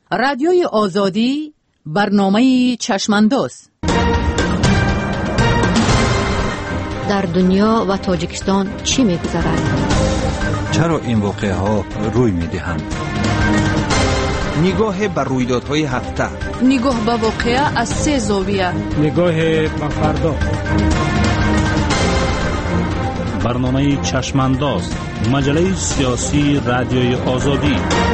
رادیوی آزادی برنامه چشمانداز. در دنیا و تاجیکستان چی می‌گذرد؟ چرا این واقعه ها روی می‌دهند؟ نگاه بر رویدادهای هفته، نگاه به واقعه از 3 زاویه، نگاه به فردا. برنامه چشمانداز، مجله سیاسی رادیوی آزادی.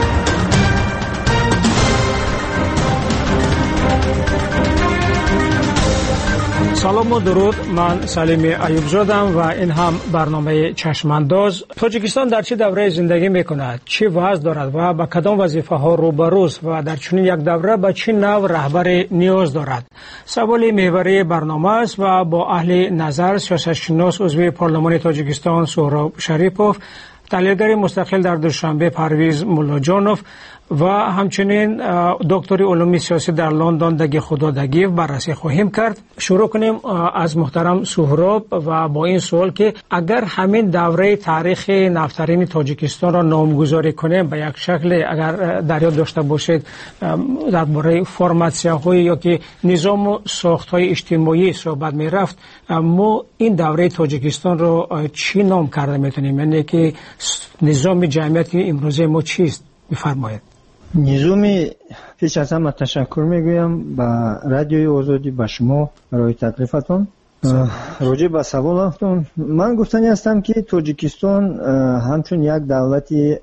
سلام و درود، من سلیم ایوب زادم و این هم برنامه چشمانداز. تاجیکستان در چه دوره زندگی میکند، چه وضع دارد و به کدام وظیفه ها روبروست و در چنین یک دوره به چه نوع رهبر نیاز دارد؟ سوال محوری برنامه است و با اهل نظر سیاستشناس عضو پارلمان تاجیکستان سهراب شریپوف، تحلیلگر مستقل در دوشنبه پرویز مولاجانوف و همچنین دکتر علوم سیاسی در لندن دگی خدا دگیو بررسی خواهیم کرد. شروع کنیم از محترم سهراب و با این سوال که اگر همین دوره تاریخ نفترین تاجیکستان را نامگذاری کنیم به یک شکل، اگر در یاد داشته باشید درباره فرماسیون‌های یا که نظام و ساخت‌های اجتماعی صحبت می‌رفت، ما این دوره تاجیکستان را چی نام کرده می‌تونیم؟ یعنی که نظام جمعیتی امروزه ما چیست؟ بفرمایید. نظامی پیش از همه تشکر میگویم به رادیوی آزادی، به شما برای تکلیفتون. راجع به سوالتون من گفتنی هستم که تاجیکستان همچون یک دولتی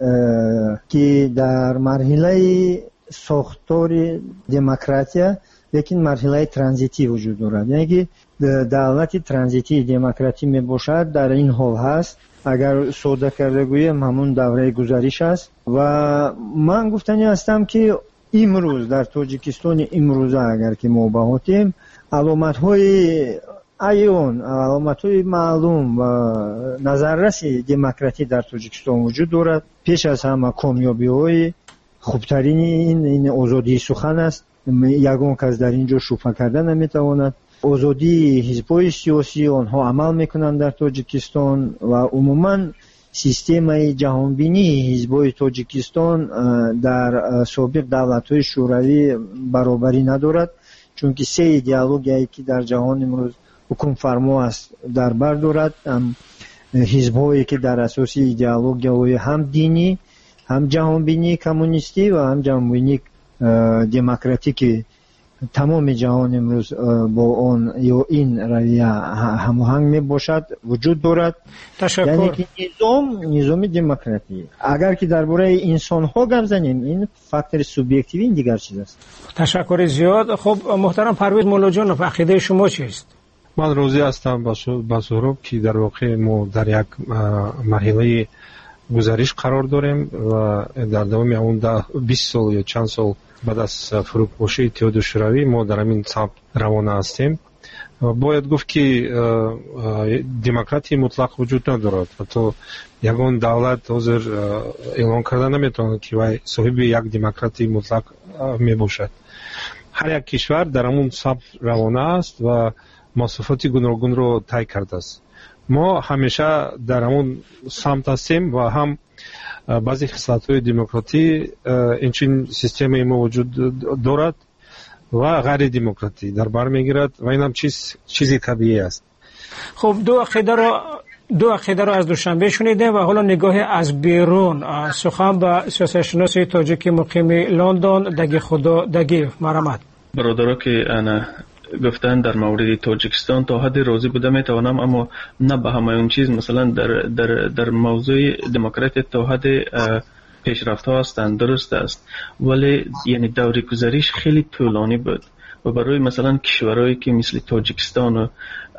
که در مرحله ساختار دموکراسی لیکن مرحله ترانزیتی وجود دارد، یعنی که دولتی ترانزیتی دموکراتی می باشد در این حال هست. اگر ساده کرده گویم همون دوره گذریش است و من گفتنی هستم که امروز در تاجیکستان امروزه اگر که ما بهاتیم علامت های عیان، علامت های معلوم و نظررسی دموکراتی در تاجیکستان وجود دارد. پیش از همه کامیابی های خوبترین این آزادی سخن است. یگان کس در اینجا شوفه کرده نمیتواند. آزادی حزب‌های سیاسی آنها عمل میکنند در تاجیکستان و عموما سیستم جهانبینی حزب‌های تاجیکستان در سابق دولت‌های شوروی برابری ندارد، چون که 3 ایدئولوژی که در جهان امروز حکم فرما است در بر دارد. هم حزب‌هایی که در اساس ایدئولوژی هم دینی، هم جهانبینی کمونیستی و هم جهانبینی دموکراتیک تمام جهان امروز با آن یا این رویه هماهنگ می باشد وجود دارد. تشکر. یعنی که نظام دموکراتی اگر که درباره انسان ها گپ زنیم این فاکتور سوبژکتیو این دیگر چیز است. تشکر زیاد. خب محترم پرویز مولاجانوف، عقیده شما چیست؟ من راضی هستم با سهراب که در واقع ما در یک مرحله گذریش قرار داریم و در دوام اون 20 سال یا چند سال بعد از فروپاشی اتحاد شوروی ما در همین سمت روانه هستیم. باید گفت که دموکراتی مطلق وجود ندارد. حتی یگان دولت حاضر اعلان کرده نمیتواند که وای صاحب یک دموکراتی مطلق می باشد. هر یک کشور در همون سمت روانه است و مسافت گوناگون رو طی کرده است. ما همیشه در همون سمت هستیم و هم بعضی خصلت‌های دموکراتی اینچین سیستم ما وجود دارد و غیر دموکراتی در بر میگیرد و این هم چیزی طبیعی است. خب دو عقیده را از دوشنبه شنیدیم و حالا نگاه از بیرون سخن به سیاستشناس تاجیک مقیم لندن دگی خدا دگیو. مرحمت برادرها که انا گفتن در مورد تاجیکستان تا حد راضی بوده میتوانم، اما نه به همه اون چیز. مثلا در موضوع دموکراتی تا حد پیشرفت ها هستند، درست است، ولی یعنی دوره گذریش خیلی طولانی بود و برای مثلا کشورهایی که مثل تاجیکستان و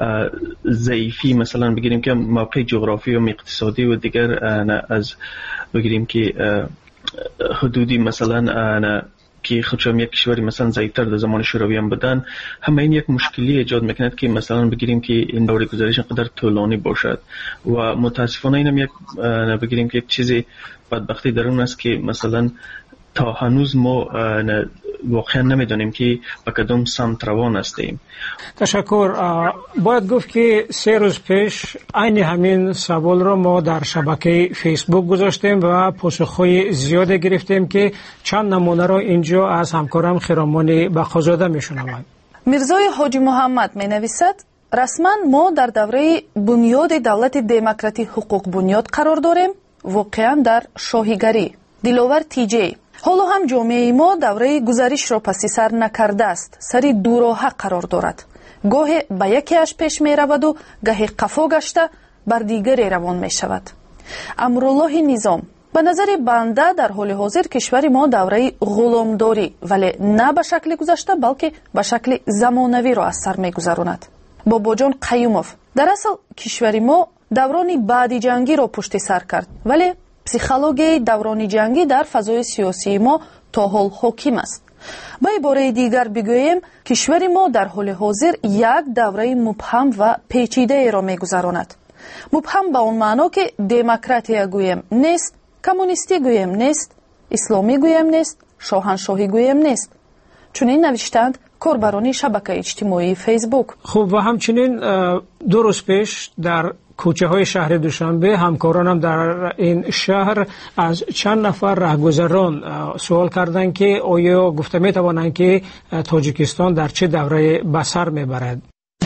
ضعیفی مثلا بگیریم که موقع جغرافی و اقتصادی و دیگر از بگیریم که حدودی مثلا که خودشم یک کشوری مثلا ضعیفتر در زمان شوروی هم بودن، همه این یک مشکلی ایجاد میکند که مثلا بگیریم که این دوره گذریش انقدر طولانی باشد و متاسفانه اینم یک بگیریم که یک چیزی بدبختی در اون است که مثلا تا هنوز ما واقعا نمیدونیم که به کدام سمت روان هستیم. تشکر. باید گفت که 3 روز پیش عین همین سوال رو ما در شبکه فیسبوک گذاشتیم و پاسخهای زیاد گرفتیم که چند نمونه رو اینجا از همکارم خرامان بخازاده میشنوند. میرزای حاجی محمد می نویسد: رسما ما در دوره بنیاد دولت دموکراتی حقوق بنیاد قرار داریم، واقعا در شاهیگری. دلاور تیجی: حالا هم جامعه ما دوره گذریش را پسی سر نکرده است، سری دوراه قرار دارد. گاهی به یکیش پیش می رود و گاهی قفا گشته بر دیگری روان می شود. امرالله نظام: به نظر بنده در حال حاضر کشور ما دوره غلامداری، ولی نه به شکل گذشته بلکه به شکل زمانوی را از سر می گذراند. باباجان قیوموف: در اصل کشور ما دوران بعد جنگی را پشت سر کرد، ولی پسیخولوژی دوران جنگی در فضای سیاسی ما تا حال حاکم است. با عباره دیگر بگوییم کشور ما در حال حاضر یک دوره مبهم و پیچیده را می‌گذراند. مبهم به اون معنا که دموکراتی گویم نیست، کمونیستی گویم نیست، اسلامی گویم نیست، شاهنشاهی گویم نیست. چنین نوشتند کاربران شبکه اجتماعی فیسبوک. خب و همچنین 2 روز پیش در کوچه های شهر دوشنبه همکارانم در این شهر از چند نفر رهگذران سوال کردند که آیا گفته می توانند که تاجیکستان در چه دوره به سر می برد.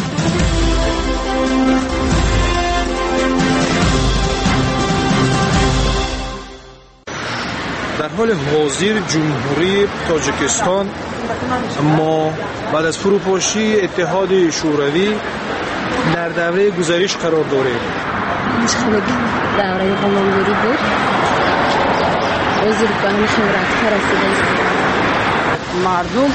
در حال حاضر جمهوری تاجیکستان ما بعد از فروپاشی اتحاد شوروی در دوره گذریش قرار داریم. مشکلاتی دوره غلامداری بود. وزیر به همین رفتار رسیده. مردم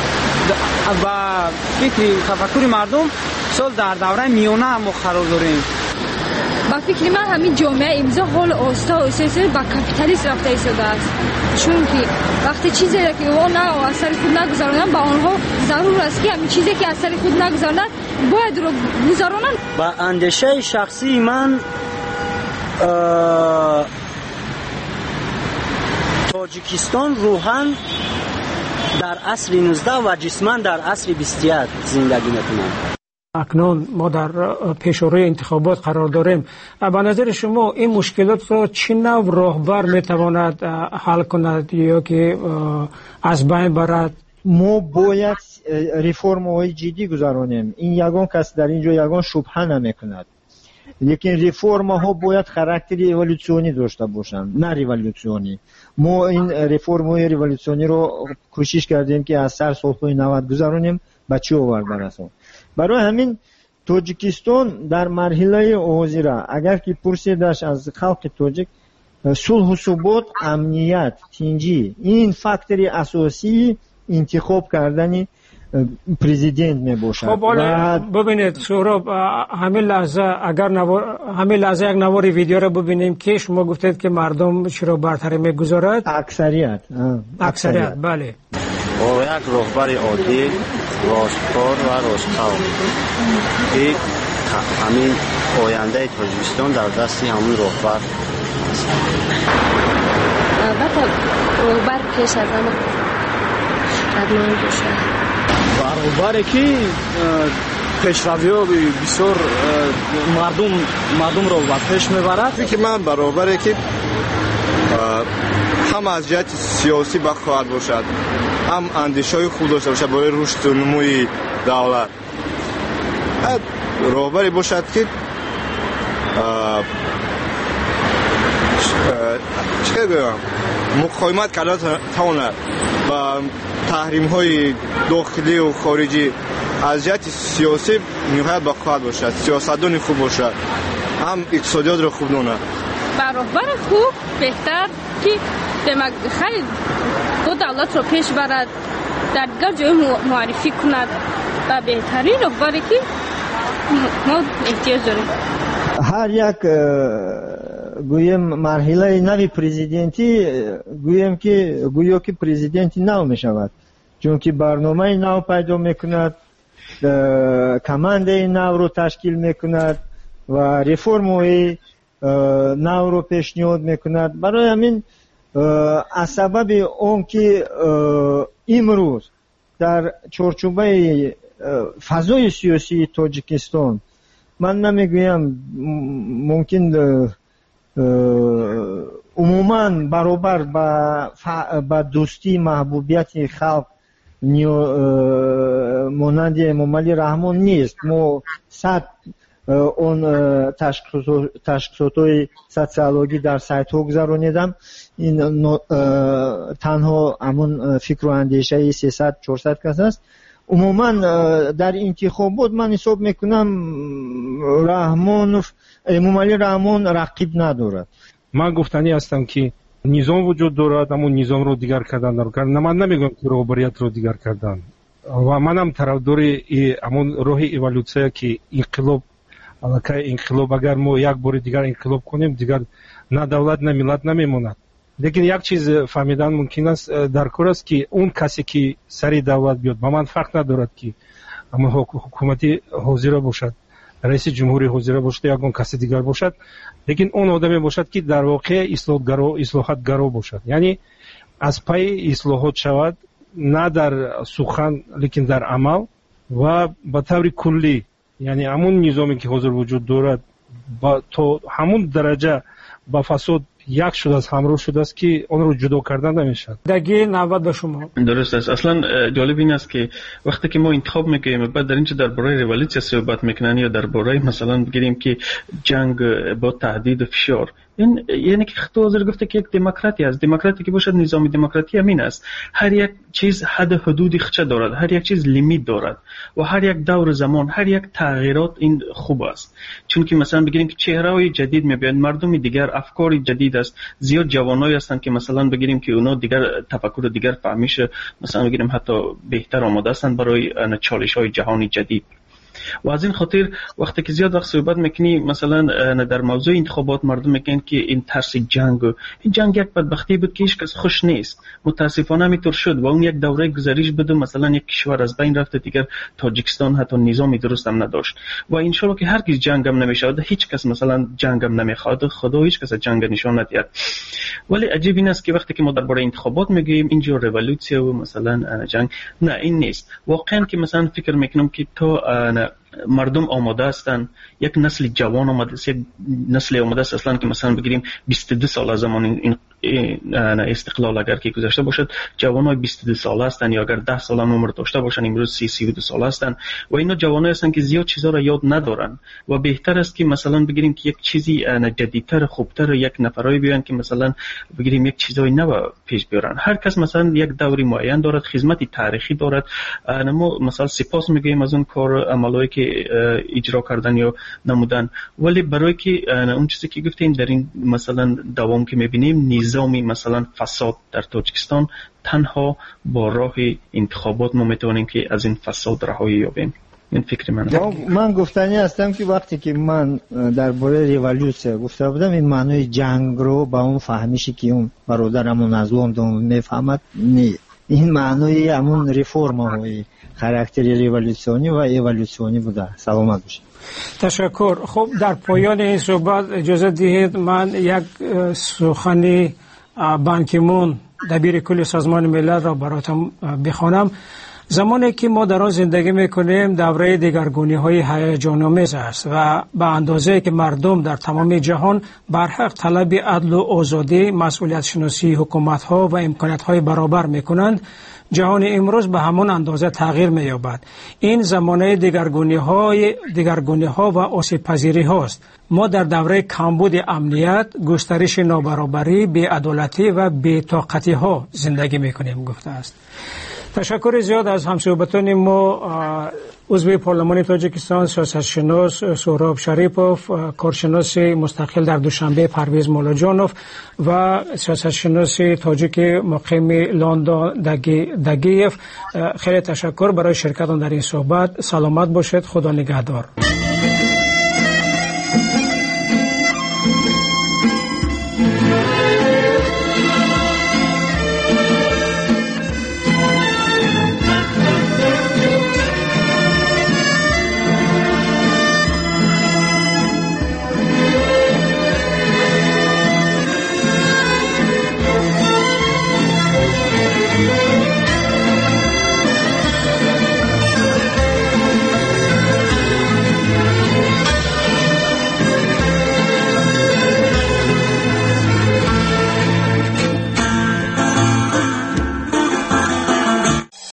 و فکر تفکر مردم سال در دوره میانه هم قرار داریم. با فکر من همین جامعه امضا حال آستا با کپیتالیسم رفته ایستاده است، چون که وقتی چیزی که اون از سر خود نگذارند با آنها ضرور است که همین چیزی که از سر خود نگذارند باید رو گذارانند. با اندیشه شخصی من تاجیکستان روحاً در عصر 19 و جسماً در عصر 21 زندگی میکنند. اکنون ما در پیشروی انتخابات قرار داریم. به نظر شما این مشکلات را چه نوع راهبر میتواند حل کند یا که از بین برد؟ ما باید ریفرم های جدی گذارانیم. این یگان کس در اینجا یگان شبهه نمیکند، لیکن ریفرم ها باید خاراکتر اولوسیونی داشته باشند، نه ریولوسیونی. ما این ریفرم های ریولوسیونی رو کوشش کردیم که از سر سالهای 90 گذارانیم به چی آورده رسون. برای همین تاجیکستان در مرحله حاضر اگر که پرسیدش از خلق تاجیک، صلح و ثبات، امنیت، تنجی، این فاکتور اساسی انتخاب کردن پرزیدنت می باشد. خب ببینید سهراب، همین لحظه یک نوار ویدیو رو ببینیم که شما گفتید که مردم چرا برتری میگذارد؟ اکثریت بله. با یک رهبر عادل، راستکار و راستقو که همین آینده تاجیکستان در دست همون رهبر است. البته رهبر پیش از همه قدمان باشد و رهبری که پیشروی بسیار مردم رو به پیش میبرد. فکر من برابره که هم از جهت سیاسی بخواهد باشد، هم اندیشه‌های خوب داشته باشد برای رشد و نموی دولت. رهبری باشد که چه بگم مقاومت کرده تواند با تحریم‌های داخلی و خارجی. از جهت سیاسی نهایت بخواهد باشد، سیاستدان خوب باشد، هم اقتصادیات را خوب داند. رهبر خوب بهتر که خیلی دو دولت رو پیش برد، در دیگر جای معرفی کند و بهترین رهبری که ما احتیاج داریم. هر یک گویم مرحله نوی پرزیدنتی گویا که پرزیدنتی نو می شود، چون که برنامه نو پیدا می کند، کمانده نو رو تشکیل می کند و ریفرم های نو رو پیشنهاد می کند. برای همین از سبب اون که امروز در چارچوبه فضای سیاسی تاجیکستان من نمیگویم ممکن عموما برابر با دوستی محبوبیت خلق مانند امام علی رحمان نیست. ما صد اون تشخیصات های سوسیولوژی در سایت ها گذرانیدم. این تنها همون فکر و اندیشه 300-400 کس است. عموما در انتخابات من حساب میکنم امام علی رحمان رقیب ندارد. من گفتنی هستم که نظام وجود دارد، اما نظام رو دیگر کردن نمیکنن. من نمیگم که رهبریت رو دیگر کردن و منم طرفدار همون راه ایولوسیا که انقلاب علاقه انقلاب اگر ما یک بار دیگر انقلاب کنیم دیگر نه دولت نه ملت نمیموند. لیکن یک چیز فهمیدن ممکن است در کار است که اون کسی که سری دولت بیاد با من فرق ندارد که اما حکومتی حاضر باشد، رئیس جمهوری حاضر باشد یا اون کسی دیگر باشد، لیکن اون آدمی باشد که در واقع اصلاحاتگرا باشد، یعنی از پای اصلاحات شود، نه در سخن لیکن در عمل و به طور کلی، یعنی همون نظامی که حاضر وجود دارد با تو همون درجه با فساد یک شده است، همراه شده است که اون رو جدا کردن نمیشه. دگی 90 به شما. درست است. اصلا جالب این است که وقتی که ما انتخاب میکنیم بعد در اینجا درباره ریولیوسیا صحبت میکنن یا درباره مثلا بگیریم که جنگ با تهدید و فشار، این یعنی که تو حاضر گفته که یک دموکراتی است. دموکراتی که باشد نظام دموکراتی همین است. هر یک چیز حد حدودی خچه دارد، هر یک چیز لیمیت دارد و هر یک دور زمان، هر یک تغییرات این خوب است. چون که مثلا بگیریم که چهره‌های جدید میبینید، مردم دیگر، افکار جدید است. زیاد جوانایی هستند که مثلا بگیریم که اونا دیگر تفکر دیگر فهمیش، مثلا بگیریم حتی بهتر آماده هستند برای چالش‌های جهانی جدید. و از این خاطر وقتی که زیاد وقت صحبت میکنی مثلا در موضوع انتخابات مردم میگن که این ترس جنگ، این جنگ یک بدبختی بود که هیچ کس خوش نیست، متاسفانه همینطور شد و اون یک دوره گذریش بود. مثلا یک کشور از بین رفت، دیگر تاجیکستان حتی نظامی درست هم نداشت و ان شاء الله که هرگز جنگ هم نمیشود، هیچ کس مثلا جنگ هم نمیخواد، خدا هیچ کس جنگ نشان ندهد. ولی عجیب این است که وقتی که ما درباره انتخابات میگیم اینجا ریولوسیا و مثلا جنگ، نه این نیست. واقعا که مثلا فکر میکنم که تو مردم آماده هستند، یک نسل جوان آماده است، یک نسل آماده است اصلا که مثلا بگیریم 22 سال از زمان این استقلال اگر که گذشته باشد، جوانای 22 ساله هستند یا اگر 10 سال هم عمر داشته باشند امروز 32 ساله هستند و اینا جوانایی هستند که زیاد چیزا را یاد ندارن و بهتر است که مثلا بگیریم که یک چیزی جدیدتر خوبتر یک نفرایی بیان که مثلا بگیریم یک چیزای نو پیش بیارن. هر کس مثلا یک دوری معین دارد، خدمتی تاریخی دارد. ما مثلا سپاس میگیم از اون کار عملایی که اجرا کردن یا نمودن، ولی برای که اون چیزی که گفتیم در این مثلا دوام که میبینیم نظامی مثلا فساد در تاجیکستان، تنها با راه انتخابات ما میتونیم که از این فساد رهایی یابیم. این فکر من گفتنی هستم که وقتی که من درباره ریولوسیا گفته بودم این معنی جنگ رو با اون فهمیشی که اون برادرمون از لندن میفهمد نیست. این معنی همون ریفرم های خاراکتر ریولوسیونی و ایولوسیونی بوده. سلامت باشید. تشکر. خب در پایان این صحبت اجازه دهید من یک سخن بان کی مون دبیر کل سازمان ملل را براتون بخوانم. زمانی که ما در آن زندگی میکنیم دوره دگرگونی‌های هیجان‌آمیز است و به اندازه که مردم در تمام جهان برحق طلب عدل و آزادی، مسئولیت شناسی حکومت‌ها و امکانات‌های برابر میکنند، جهان امروز به همان اندازه تغییر می‌یابد. این زمانه دگرگونی‌ها و آسیب‌پذیری هاست. ما در دوره کمبود امنیت، گسترش نابرابری، بی‌عدالتی و بی‌طاقتی‌ها زندگی میکنیم گفته است. تشکر زیاد از همصحبتان ما، عضو پارلمان تاجیکستان سیاستشناس سهراب شریپوف، کارشناس مستقل در دوشنبه پرویز مولاجانوف و سیاستشناس تاجیک مقیم لندن دگیف. خیلی تشکر برای شرکتتان در این صحبت. سلامت باشید. خدا نگهدار.